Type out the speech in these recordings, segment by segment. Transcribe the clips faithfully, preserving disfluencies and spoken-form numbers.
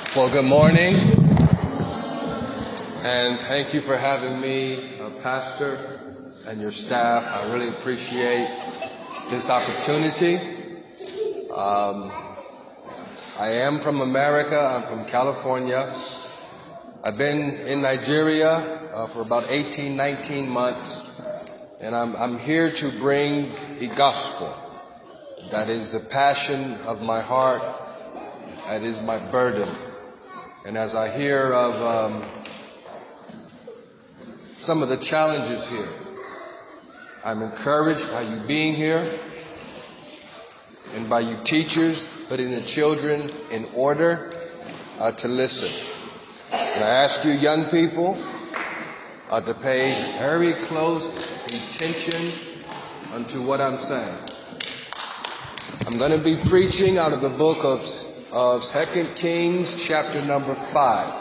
Well, good morning, and thank you for having me, uh, Pastor, and your staff. I really appreciate this opportunity. Um, I am from America. I'm from California. I've been in Nigeria uh, for about eighteen, nineteen months, and I'm, I'm here to bring the gospel. That is the passion of my heart. That is my burden. And as I hear of um, some of the challenges here, I'm encouraged by you being here and by you teachers putting the children in order uh, to listen. And I ask you young people uh, to pay very close attention unto what I'm saying. I'm going to be preaching out of the book of of Second Kings chapter number five.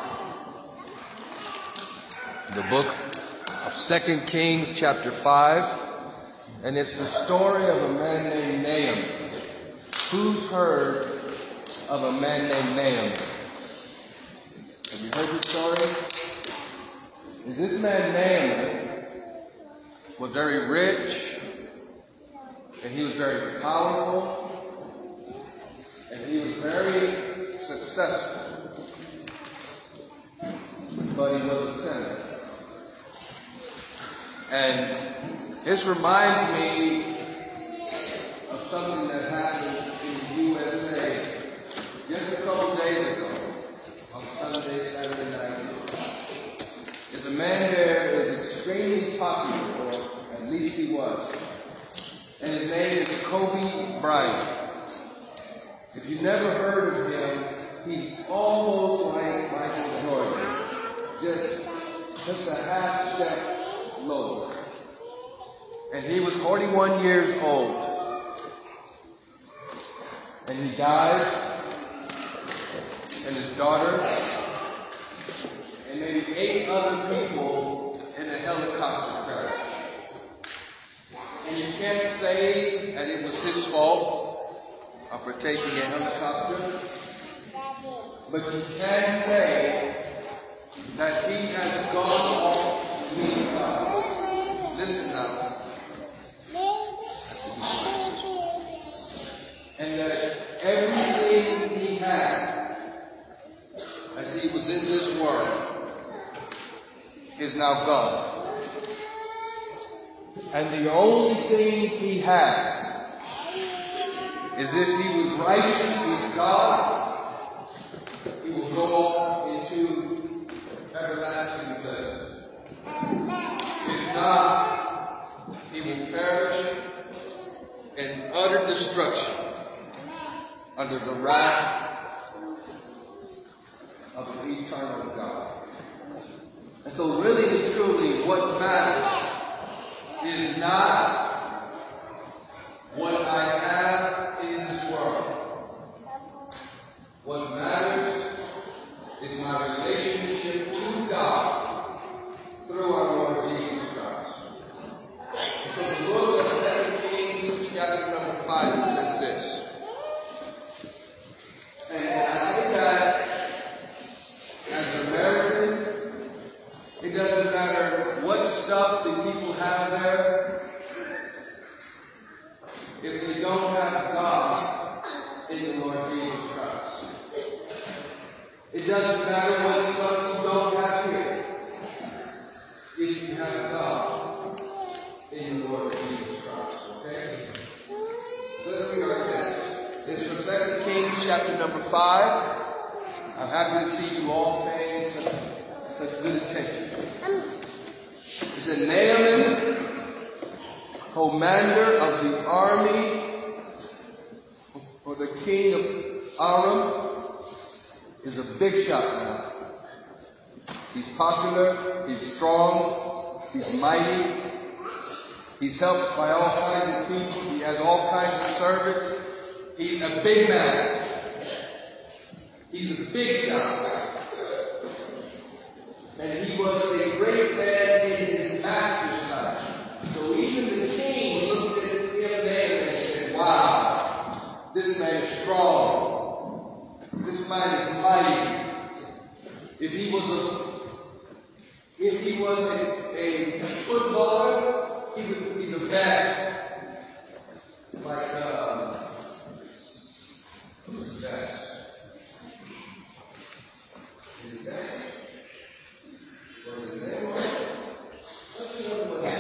The book of Second Kings chapter five. And it's the story of a man named Naaman. Who's heard of a man named Naaman? Have you heard the story? Is this man Naaman was very rich, and he was very powerful, and he was very successful, but he was a sinner. And this reminds me of something that happened in the U S A just a couple days ago, on Sunday, Saturday night. There's a man there who is extremely popular, or at least he was, and his name is Kobe Bryant. If you've never heard of him, he's almost like Michael Jordan, just, just a half step lower. And he was forty-one years old. And he died, and his daughter, and maybe eight other people in a helicopter crash. And you can't say that it was his fault Uh, for taking a helicopter, but you can say that he has gone off the path. Listen now. And that everything he had as he was in this world is now gone. And the only thing he has is if he was righteous with God, he will go into everlasting bliss. If not, he will perish in utter destruction under the wrath of the eternal God. And so really and truly, what matters is not what I have in this world. What matters is my relationship to God through our Lord Jesus Christ. And so the book of Second Kings, chapter number five, says this. And I say that as an American, it doesn't matter what stuff the people have there. If they don't have God in the Lord Jesus Christ. It doesn't matter what stuff you don't have here. If you have God in the Lord Jesus Christ. Okay? Let's read our text. It's from Second Kings chapter number five. I'm happy to see you all paying such, such good attention. It said, Naaman, commander of the army for the king of Aram, is a big shot now. He's popular, he's strong, he's mighty, he's helped by all kinds of people, he has all kinds of servants. He's a big man. He's a big shot. And he was a great man in his master's sight. So even the king looked at him there and said, wow, this man is strong. This man is mighty. If he was a if he was a, a footballer, he would be the best. Like uh, who's the best? His best. What is his name? What's the other one?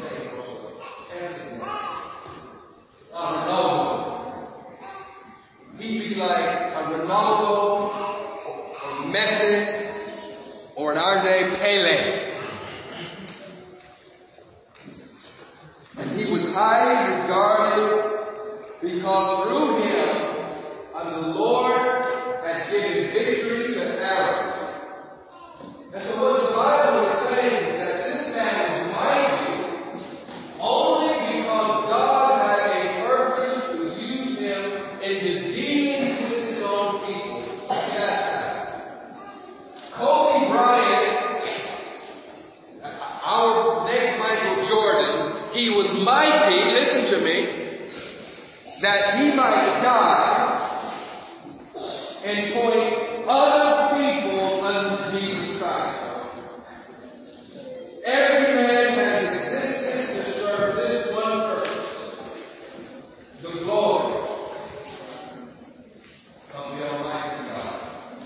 Uh, Ronaldo. He'd be like a Ronaldo or Messi or in our day Pele. And he was highly regarded because through him and the Lord had given victory to Aaron. And so what the Bible is saying is that this man was mighty only because God had a purpose to use him in the dealings with his own people. That's that. Kobe Bryant, our next Michael Jordan, he was mighty, listen to me, that he might die and point other people unto Jesus Christ. Every man has existed to serve this one purpose, the glory of the Almighty God.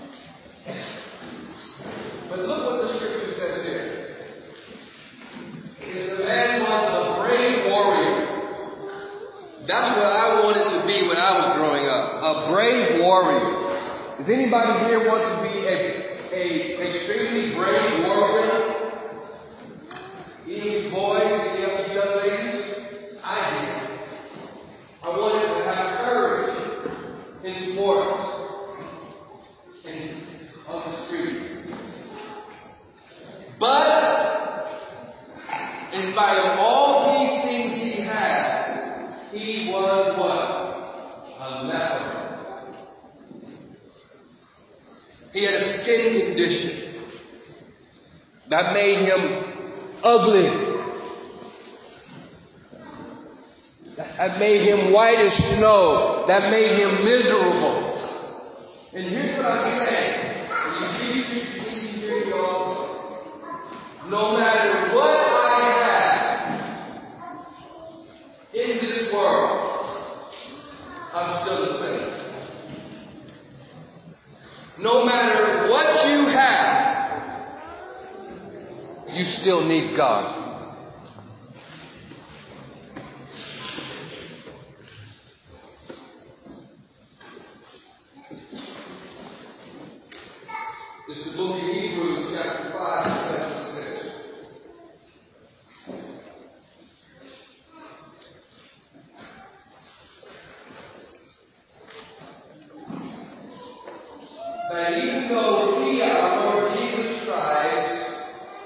But look what the scripture says here. Is the man was a brave warrior. That's what I wanted to be when I was growing up. A brave warrior. Does anybody here want to be a, a extremely brave warrior? Any boys, any of you young ladies? I did. I wanted to have courage in sports and on the street. But in spite of all these things he had, he was what? A leper. He had a skin condition that made him ugly. That made him white as snow. That made him miserable. And here's what I'm saying. And you see, you see, you hear me also. No matter what I have in this world, I'm still the same. No matter what you have, you still need God. This is the book of Hebrews, chapter five, chapter six. That even though he, our Lord Jesus Christ,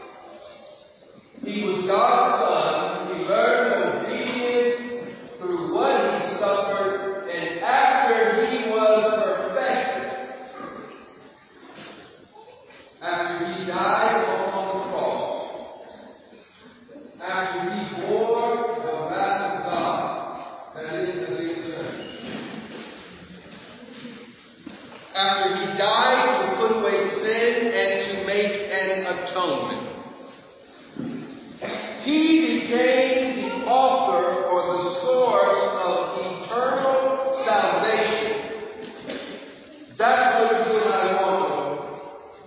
he was God's Son, he learned obedience through what he suffered, and after he was perfected, after he died upon the cross, after he bore the wrath of God, that is the big sin. After he died to put away sin and to make an atonement, he became the author or the source of eternal salvation. That's what you and I want.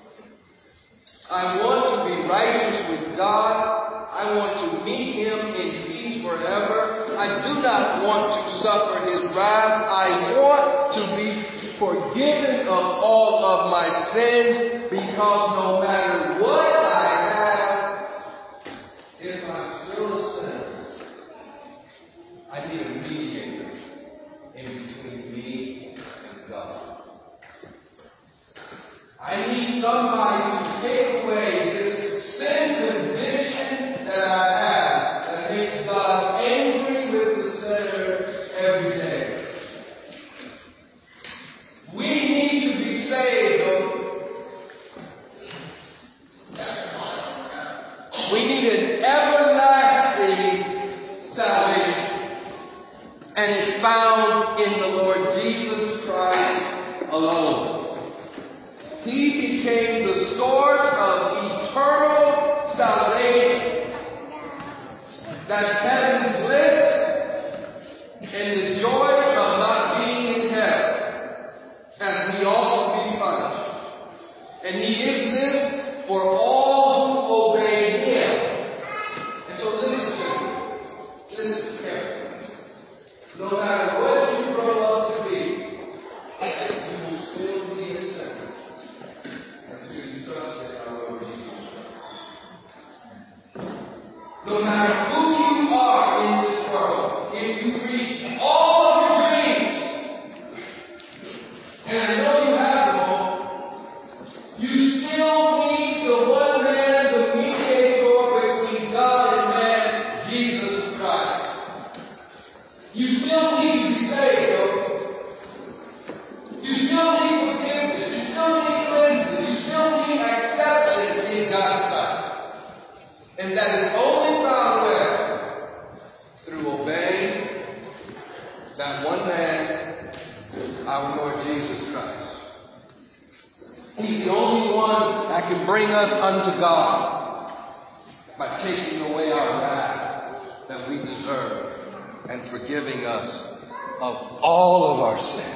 I want to be righteous with God. I want to meet him in peace forever. I do not want to suffer his wrath. I want to be forgiven of all of my sins, because no matter what I have, if I'm still a sinner, I need a mediator in between me and God. I need somebody to take away this sin condition that I have that makes God angry with the sinner every day. We need to be saved. We need an everlasting salvation. And it's found in the Lord Jesus Christ alone. He became the source of eternal salvation. That's heaven's bliss and the joy of not being in hell, as we all be punished. And he is this for all who obey him. And so listen to me. Listen carefully. No matter what you grow up to be, you will still be a sinner until you trust in our Lord Jesus Christ. No matter who you are in this world, if you reach all of your dreams, and I know you have them all, you still need the one man, the mediator between God and man, Jesus Christ. You still need to be saved, though. You still need forgiveness. You still need cleansing. You still need acceptance in God's sight. And that is only found where? Through obeying that one man, our Lord Jesus Christ. He's the only one that can bring us unto God by taking away our wrath that we deserve and forgiving us of all of our sin.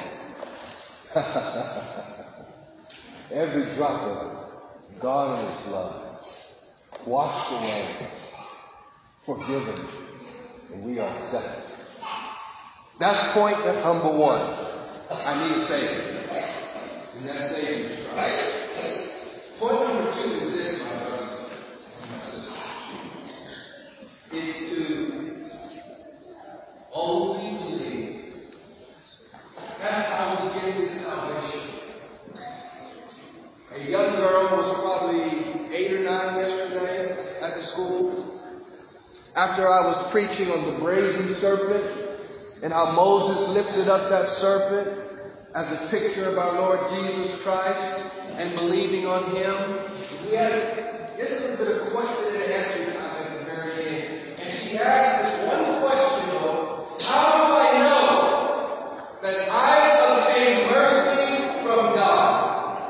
Every drop of it, God in his blood, washed away, forgiven, and we are accepted. That's point number one. I need a Savior. And that Savior is Christ. Point number two is this, my brothers and my sisters. Is to only believe. That's how we get this salvation. A young girl was probably eight or nine yesterday at the school. After I was preaching on the brazen serpent and how Moses lifted up that serpent as a picture of our Lord Jesus Christ and believing on him, we had just a little bit of question and answer time at the very end. And she asked this one question, though: how do I know that I obtain mercy from God?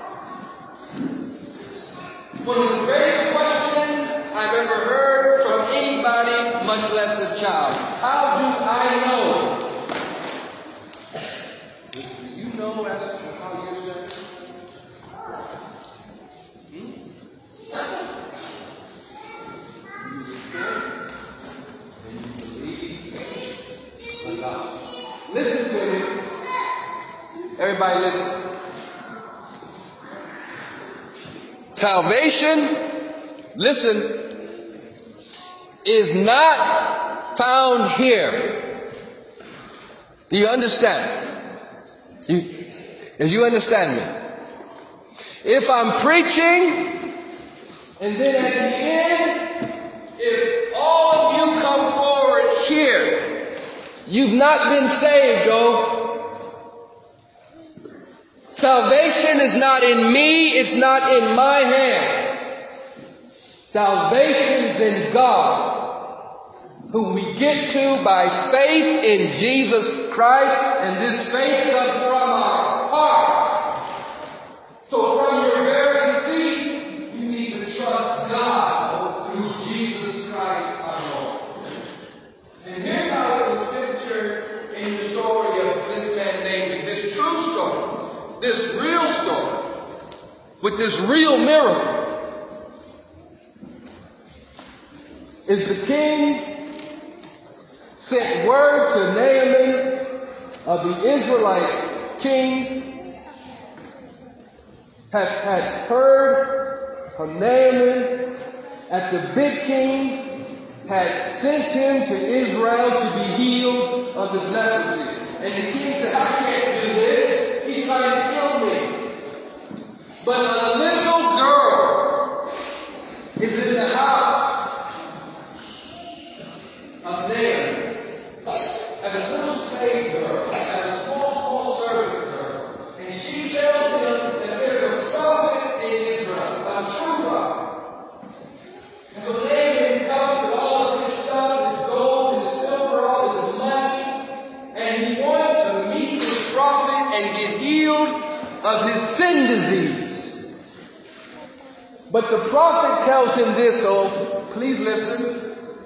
One of the greatest questions I've ever heard from anybody, much less a child. How do I know? Do you know as to how you're saved? Hmm? You repent and you believe the gospel. Listen to me. Everybody listen. Salvation, listen, is not found here. Do you understand? You, as you understand me? If I'm preaching, and then at the end, if all of you come forward here, you've not been saved, though. Salvation is not in me, it's not in my hands. Salvation is in God, who we get to by faith in Jesus Christ, and this faith comes from our hearts. So from your very seat, you need to trust God through Jesus Christ our Lord. And here's how it was pictured in the story of this man David, this true story. This real story, with this real miracle, is the king sent word to Naaman of the Israelite king, had, had heard from Naaman that the big king had sent him to Israel to be healed of his leprosy. And the king said, I can't do this. He's trying to kill me. But a little girl is in the house of Naaman. As a little slave girl, as a small, small servant girl. And she tells him that there's a prophet in Israel, a true prophet. And so Naaman comes with all of his stuff, his gold, his silver, all his money, and he wants to meet this prophet and get healed of his sin disease. But the prophet tells him this, so please listen.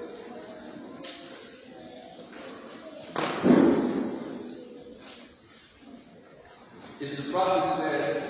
It's the prophet said,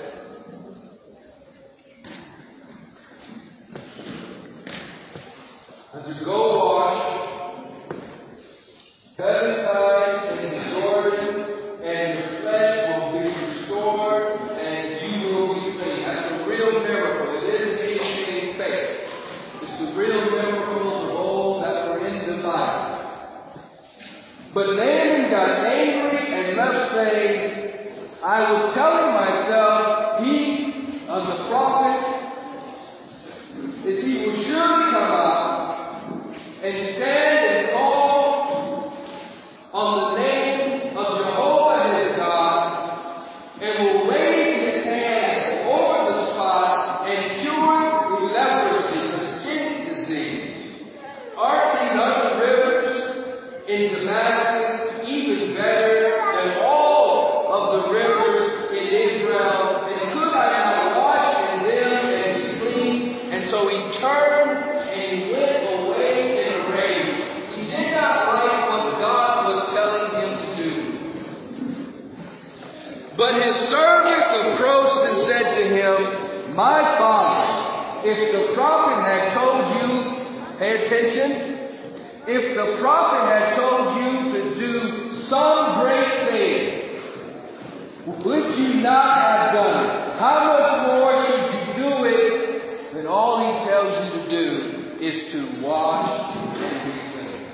and to go wash seven times in the Jordan, and your flesh will be restored, and you will be clean. That's a real miracle. It isn't anything fake. It's the real miracles of old that were in the Bible. But Naaman got angry and left saying, I was telling myself, he, of the prophet, is he will surely come out and stand and call on the name of Jehovah his God, and will wave his hand over the spot and cure the leprosy, the skin disease. Aren't these other rivers in Damascus even better than all of the rivers in Israel? And could I not wash in them and be clean? And so he turned and he went away in a rage. He did not like what God was telling him to do. But his servants approached and said to him, my father, if the prophet had told you, pay attention, if the prophet had told you to do some great thing, would you not have done it? How much more should you do it when all he tells you to do is to wash and be clean?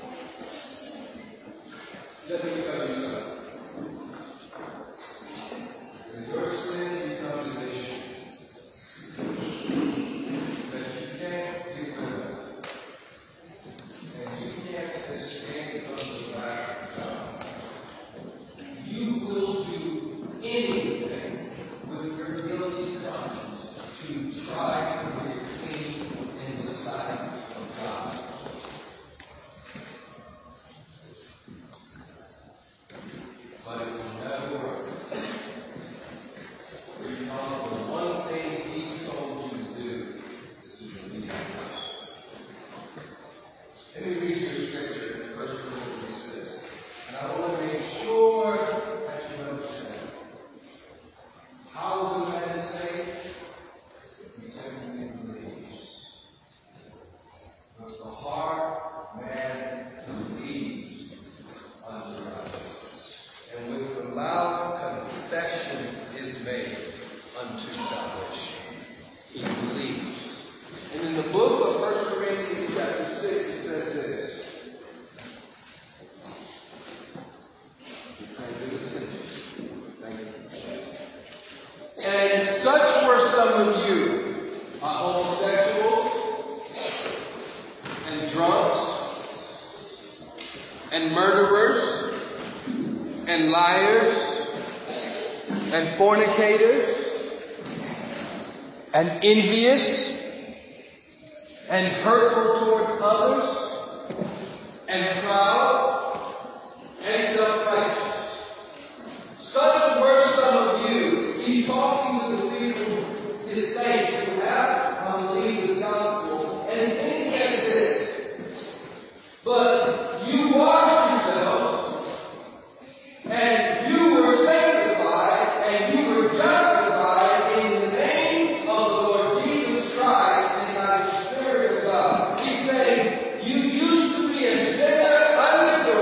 Let me tell you something. When your sin becomes an issue that you can't get rid of, and you can't escape from the wrath of God, you will do anything with your guilty conscience to try to get clean in the sight of God. But it will never work. Because the one thing he's told you to do is to believe. Let me read you a scripture in First Corinthians six. And I want to make sure that you understand. How is a man saved? He simply believes. With the heart, man believes unto righteousness. And with the mouth, confession is made unto salvation. He believes. And in the book of First Corinthians chapter six, it says this. And such were some of you, are homosexuals, and drunks, and murderers, and liars, and fornicators, and envious, and hurtful towards others, and proud, and self-righteous. Such were some of you. He's talking to the people, his saints, who have believed this gospel. And he says this, but you washed yourselves, and you were sanctified, and you were justified in the name of the Lord Jesus Christ and by the Spirit of God. He's saying, you used to be a sinner under the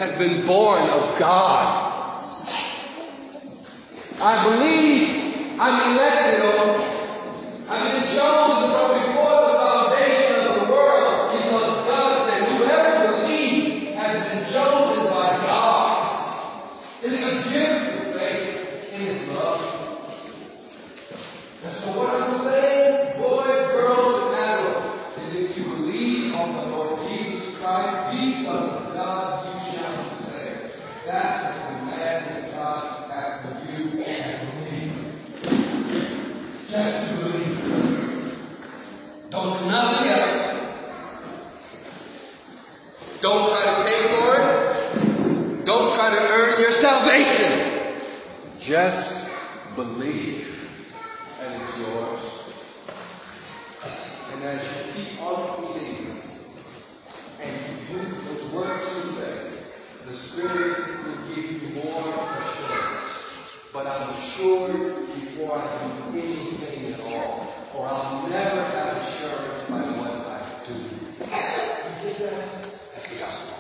has been born of God. I believe I'm elected, or I've been chosen from before the foundation of the world, because God said whoever believes has been chosen by God. It's a gift of faith in His love. And so what I'm saying, boys, girls, and adults, is if you believe on the Lord Jesus Christ, the Son of God, you shall be saved. That's the command that God has for you and for me. Just to believe. Don't do nothing else. Don't try to pay for it. Don't try to earn your salvation. Just believe. And it's yours. And as you keep on believing and you do the works of faith, the Spirit will give you more assurance. But I'm assured before I do anything at all, or I'll never have assurance by what I do. You get that? That's the gospel.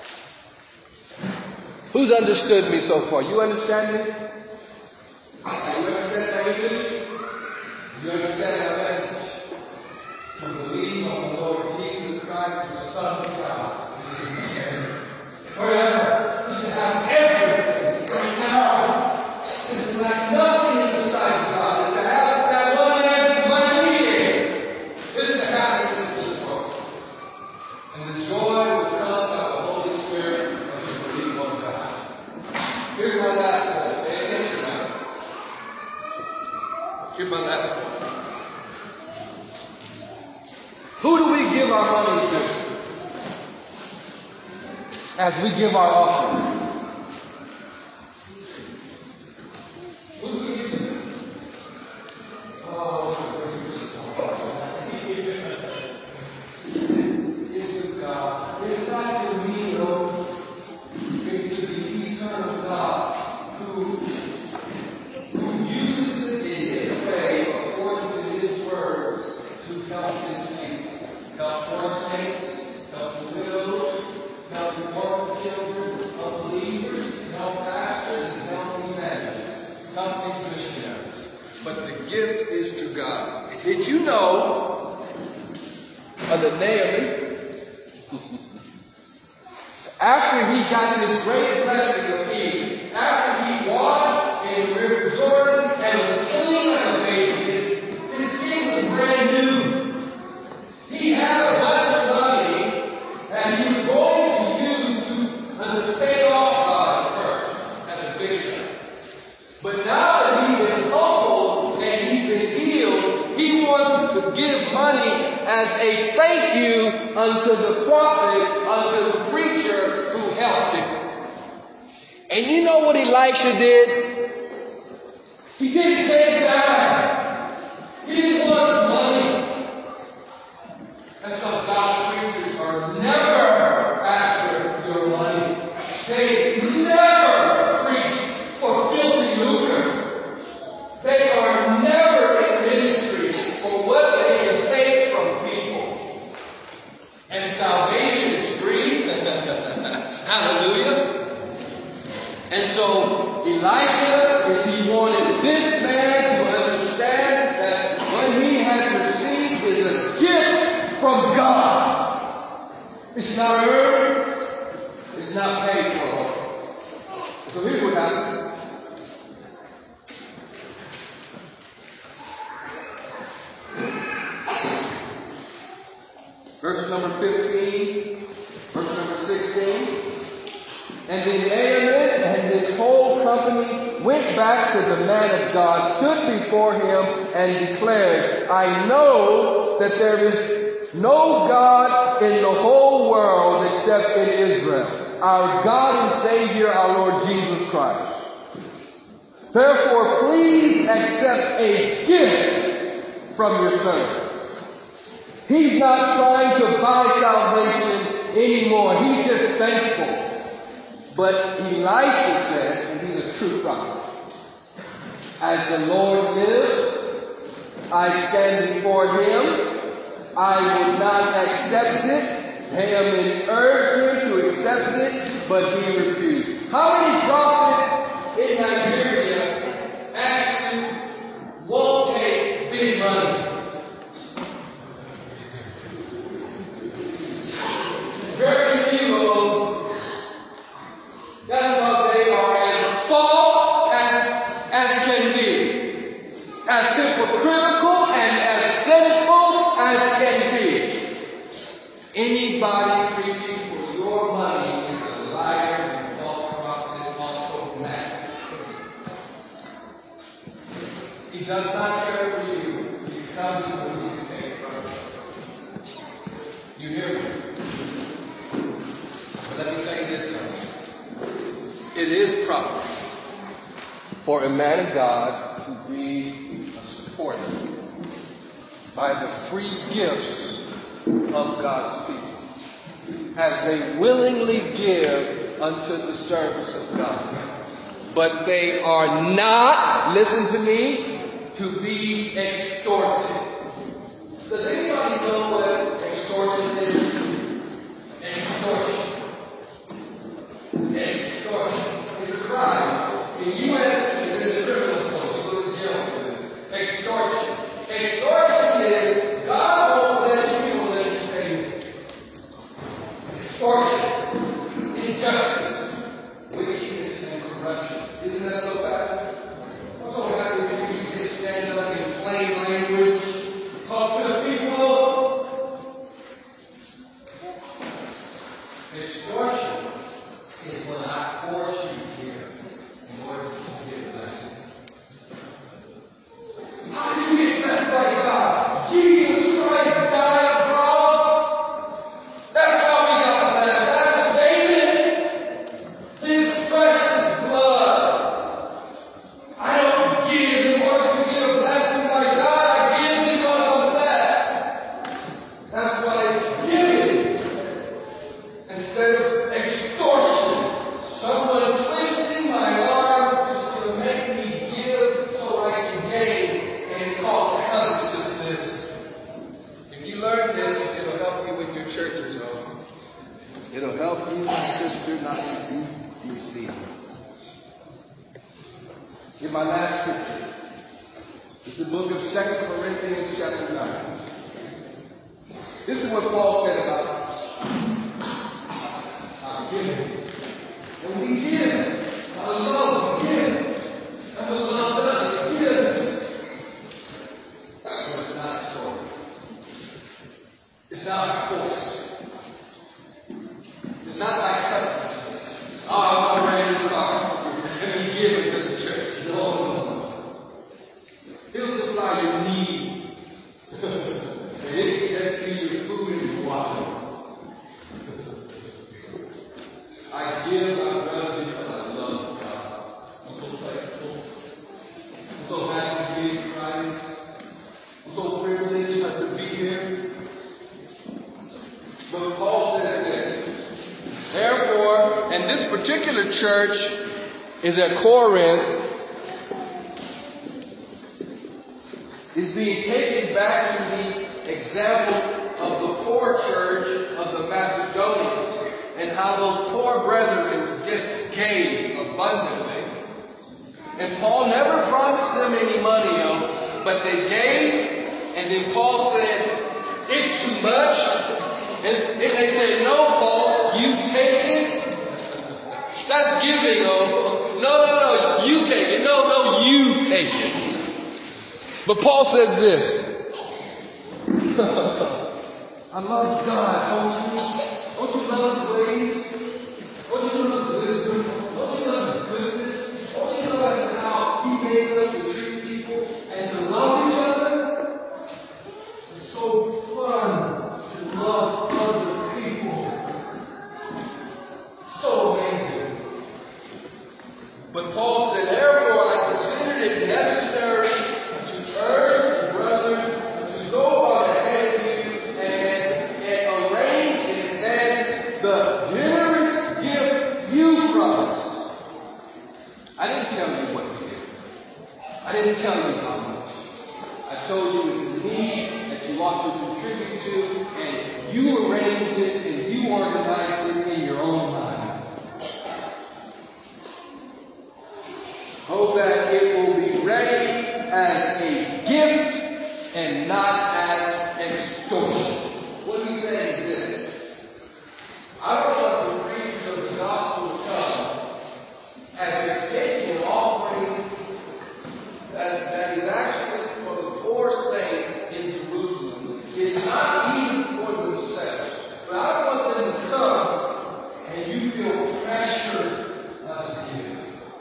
Who's understood me so far? You understand me? You understand my English? You understand my message? To believe on the Lord Jesus Christ, the Son of God, is to be saved forever. Is to have everything right now. Is to lack nothing in the sight of God. Is to have that one man my mediator. Is to happiness in this world. And the joy will come by the Holy Spirit as you believe on God. Here's my last point. Pay attention now. Here's my last point. Who do we give our money to as we give our offering? Who do we give to? Oh, it's to God. It's not to me, though. It's to the eternal God who, who uses it in His way according to His word to help His people. Help poor saints, help the widows, help the orphan children, help believers, help pastors, and help evangelists, help these missionaries. But the gift is to God. Did you know uh, that Naaman, after he got this great blessing of healing, after he washed in the river Jordan and was clean like a baby, his, his skin was brand new. He had a bunch of money that he was going to use to, uh, to pay off God first as a bishop. But now that he's been humbled and he's been healed, he wants to give money as a thank you unto the prophet, unto the preacher who helped him. And you know what Elisha did? He didn't pay it back. He didn't want his money. And so God's preachers are never after your money. They never preach for filthy lucre. They are never in ministry for what they can take from people. And salvation is free. Hallelujah. And so Elisha, is he wanted this man to understand that what he had received is a gift from God. It's not earned. It's not paid for. So here's what happened. Verse number fifteen. Verse number sixteen. And then Naaman and his whole company went back to the man of God, stood before him, and declared, I know that there is no God in the whole world except in Israel, our God and Savior, our Lord Jesus Christ. Therefore, please accept a gift from your servant. He's not trying to buy salvation anymore. He's just thankful. But Elisha said, and he's a true prophet, as the Lord lives, I stand before him. I will not accept it. Naaman urged him to accept it, but he refused. How many prophets in Nigeria actually won't take big money? Very few of them. That's why they are as false as, as can be. As hypocritical and as sinful as can be. Anybody preaching for your money is a liar and false prophet and also master. He does not care for you. He comes when he can take from you. You hear me? But let me tell you this now. It is proper for a man of God to be supported by the free gifts of God's people as they willingly give unto the service of God. But they are not, listen to me, to be extorted. Does anybody know what extortion is? Extortion. Extortion is a crime. In the U S, it's in the criminal code. You go to jail for this. Extortion. Extortion is God won't bless you unless you pay me. Extortion. Injustice. Wickedness and corruption. Isn't that so bad? What's so happy if you just stand up in plain language, talk to the people? Extortion is when I force you here in order to get a blessing. How did you get blessed by God? Jesus Christ died on the cross. That's how we got blessed. That's David. His precious blood. I don't give in order to get a blessing by God. I give because I'm blessed. That's why I'm giving. Instead of extortion. Someone twisting my arm to make me give so I can gain. And it's called covetousness. If you learn this, it'll help you with your churches, y'all. It'll help you, my sister, not to be deceived. In my last scripture, it's the book of Second Corinthians chapter nine. This is what Paul said about our giving. When we give, our love, we give. That's what love does, it gives. But it's not so. It's not like force. It's not like covetousness. Oh, I want a brand new car. Let me give it to the church. No, no, no. He'll supply your need. And it can just be your food and your water. I give my brother because I love God. I'm so thankful. I'm so happy to be in Christ. I'm so privileged to be here. But Paul said this. Therefore, and this particular church is at Corinth, is being taken back to the example of the poor church of the Macedonians and how those poor brethren just gave abundantly. And Paul never promised them any money, yo, but they gave, and then Paul said, it's too much. And, and they said, no, Paul, you take it. That's giving, oh. No, no, no, you take it. No, no, you take it. But Paul says this. I love God, don't you? Don't you love His ways? Don't you love His wisdom? Don't you love His goodness? Don't you love how He makes us to treat people and to love each other? It's so fun to love other people. So amazing. But Paul said, therefore I considered it necessary to urge the brothers to go on ahead of you and, and arrange in advance the generous gift you promised. I didn't tell you what to give. I didn't tell you how much. I told you it's a need that you ought to contribute to, and you arranged it and you organized it in your own mind. as a gift and not as extortion. What he's saying is this. I don't want the preaching of the gospel to come as you're taking an offering that, that is actually for the poor saints in Jerusalem. It's not even for themselves. But I want them to come and you feel pressure not to give.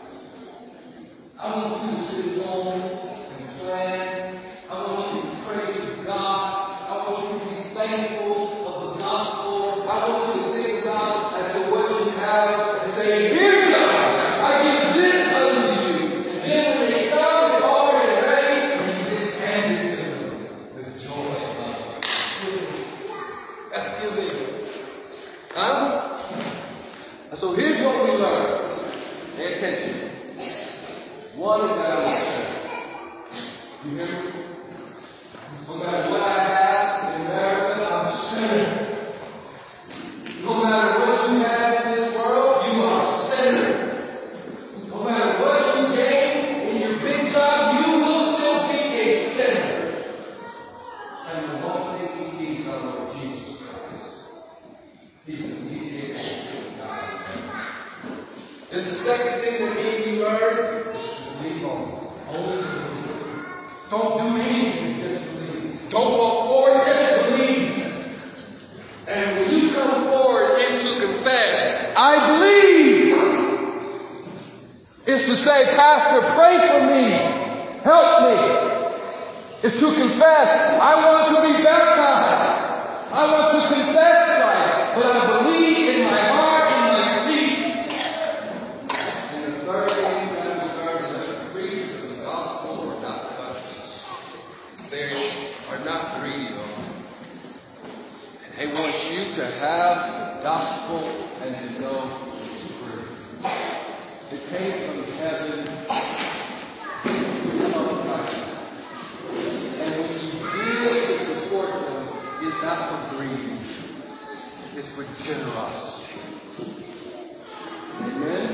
I want you to sit home and plan. I want you to pray to God. I want you to be thankful of the gospel. I want you to think about as to what you have and say, here God, I give this unto you. And then when they come, it's already ready, and you just hand it to them with joy and love. That's giving. Huh? And so here's what we learn. Pay attention. One is that I'm a sinner. You hear me? No matter what I have in America, I'm a sinner. No matter what you have in this world, you are a sinner. No matter what you gain in your big job, you will still be a sinner. And the one thing we need is our Lord Jesus Christ. He's a mediator between God and man. This is the second thing that me and you learn. Believe on. Only believe. Don't do anything, just believe. Don't walk forward, just believe. And when you come forward, it's to confess, I believe. It's to say, Pastor, pray for me. Help me. It's to confess, I want to be baptized. I want to confess Christ, but I believe in my heart, in my seat. And the third thing are not greedy of it. They want you to have the gospel and to know it's true. It came from heaven to Christ. And when you give to support them, it's not for greed. It's for generosity. Amen?